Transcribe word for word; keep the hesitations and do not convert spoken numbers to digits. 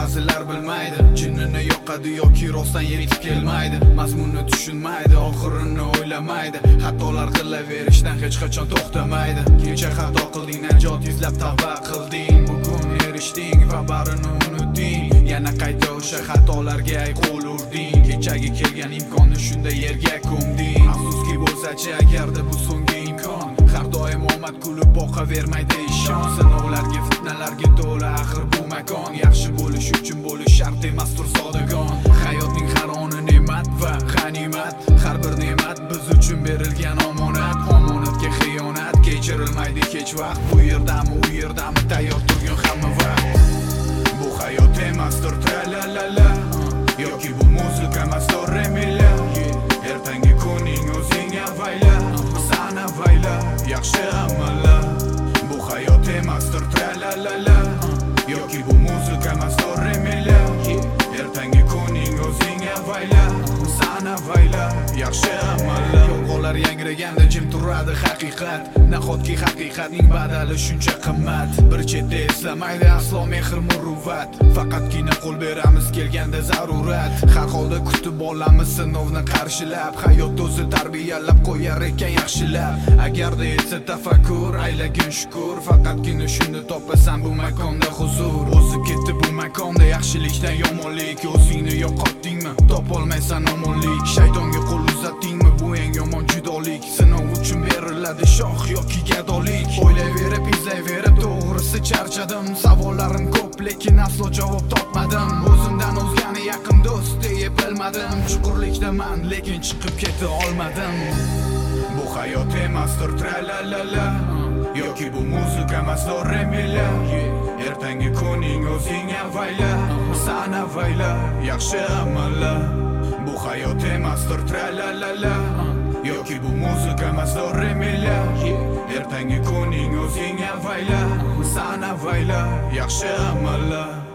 ba'zilar bilmaydi, jinnini yoqadi yoki rostdan yeritib kelmaydi. Mazmunni tushunmaydi, oxirini o'ylamaydi, xatolar qilaverishdan hech qachon to'xtamaydi. Kecha xato qilding, najot izlab tavba qilding, bugun erishding va barini unutding. Yana qayta o'sha xatolarga qo'l urding, kechagi kelgan imkonni shunda yerga ko'mding. Afsuski bo'lsa-chi, agarda bu so'nggi imkon, har doim omad kulib boqavermaydi ishon. Sinovlarga, fitnalarga to'la axir bu makon, yaxshi bo'lish uchun bo'lish shart emasdir zodagon. Hayotning har oni ne'mat va g'animat, har bir ne'mat biz uchun berilgan omonat. Omonatga xiyonat kechirilmaydi kech vaqt, bu yerdami u yerdami tayyor turgan hamma vaqt. Bu hayot emasdir tra-la-la-la, yoki bu muzika emasdir remila. Ertangi kuning o'zing avayla, san avayla, yaxshi amallar. Bu hayot emasdir tra-la-la-la, yoki bu muzika emasdir remila. Ertangi kuning o'zing avayla, san avayla, yaxshi amallar. Yolg'onlar yangraganda jim turadi haqiqat, nahotki haqiqatning badali shuncha qimmat. Bir chetda eslamaydi aslo mehr muruvvat, faqatgina qo'l beramiz kelganda zarurat. Har holda kutib olamiz sinovni qarshilab, hayot o'zi tarbiyalab qo'yar ekan yaxshilab. Agarda etsa tafakkur, aylagin shukur, faqatgina shunda topasan bu makonda huzur. O'zi ketdi bu makonda yaxshilikdan yomonlik, o'zingni yo'qotdingmi topolmaysan omonlik. Shaytonga qo'l uzatdingmi bu eng yomon judolik. Sinov uchun beriladi shoh yoki gadolik. O'ylayverib, izlayverib to'g'risi charchadim, savollarim ko'p lekin aslo javob topmadim. O'zimdan o'zgani yaqin do'st deb bilmadim, chuqurlikdaman lekin chiqib keta olmadim. Bu hayot emasdir tra-la-la-la, yoki bu muzika emasdir remila. Ertangi kuning o'zing avayla, san avayla, yaxshi amallar. Bu hayot emasdir tra-la-la-la, yoki bu muzika emasdir remila. Ertangi kuning o'zing avayla, san avayla, yaxshi amallar.